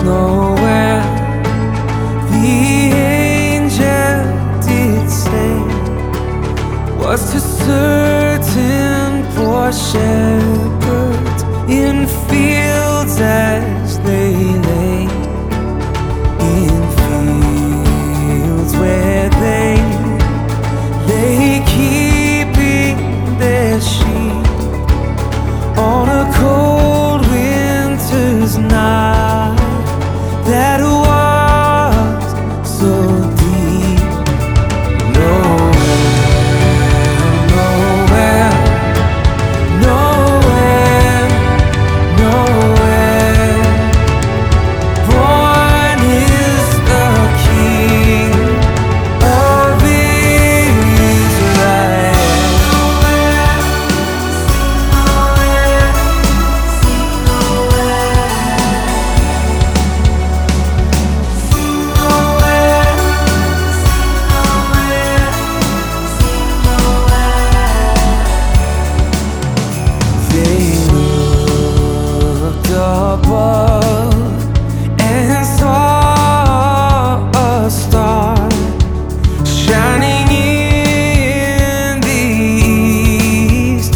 nowhere. The angel did say was to certain poor shepherds in fields as they lay, in fields where they lay keeping their sheep on a cold winter's night that was so deep. Nowhere, nowhere, nowhere, born is the King of Israel. They looked above and saw a star shining in the east,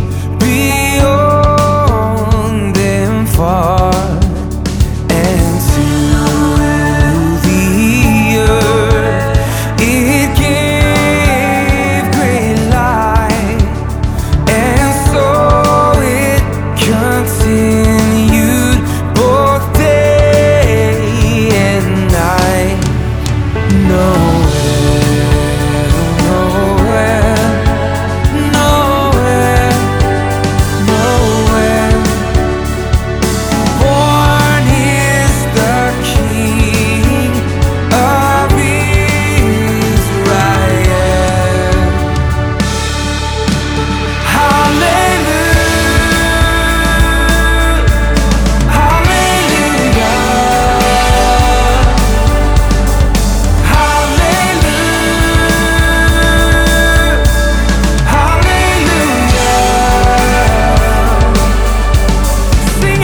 beyond them far, and to the earth it gave great light, and so it continued both day and night. Nowhere, nowhere, nowhere, nowhere, born is the King of Israel. Hallelujah, hallelujah, hallelujah, hallelujah. Sing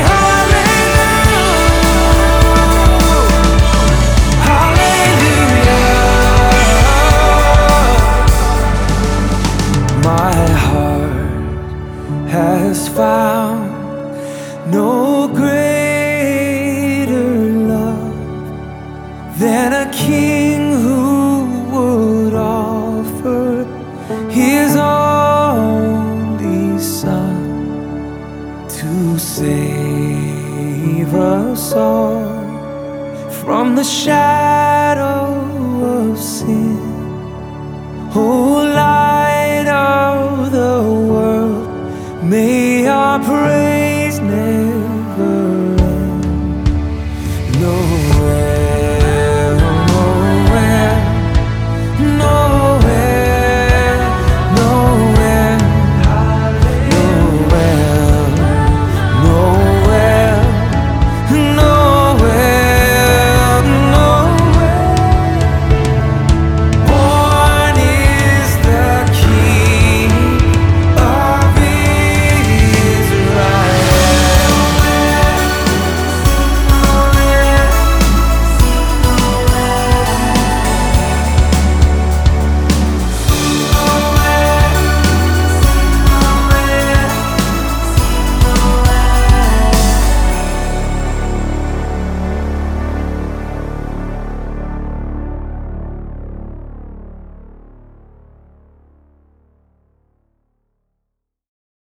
hallelujah, hallelujah. My heart has found no greater love than a king who would offer his only son to save us all from the shadow of sin. Oh, light of the world, may our praise never end. No